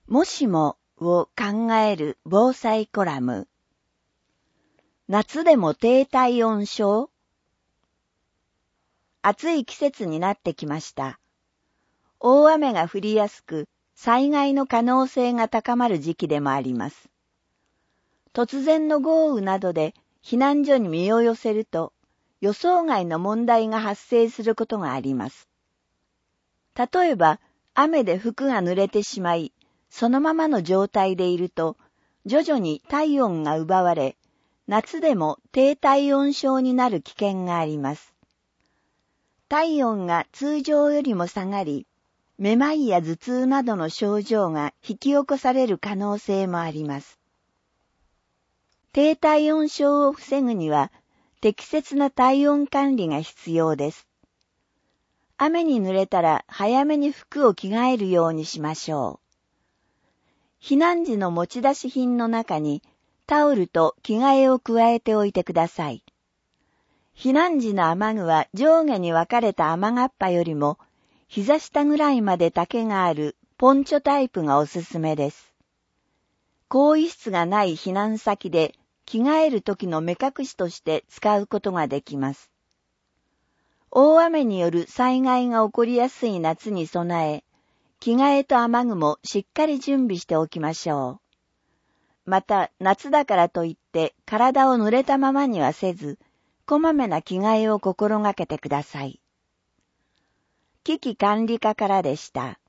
もしもを考える防災コラム。夏でも低体温症？暑い季節になってきました。大雨が降りやすく、災害の可能性が高まる時期でもあります。突然の豪雨などで避難所に身を寄せると、予想外の問題が発生することがあります。例えば、雨で服が濡れてしまい、そのままの状態でいると、徐々に体温が奪われ、夏でも低体温症になる危険があります。体温が通常よりも下がり、めまいや頭痛などの症状が引き起こされる可能性もあります。低体温症を防ぐには、適切な体温管理が必要です。雨に濡れたら早めに服を着替えるようにしましょう。避難時の持ち出し品の中にタオルと着替えを加えておいてください。避難時の雨具は上下に分かれた雨がっぱよりも膝下ぐらいまで丈があるポンチョタイプがおすすめです。更衣室がない避難先で着替える時の目隠しとして使うことができます。大雨による災害が起こりやすい夏に備え、着替えと雨具もしっかり準備しておきましょう。また、夏だからといって体を濡れたままにはせず、こまめな着替えを心がけてください。危機管理課からでした。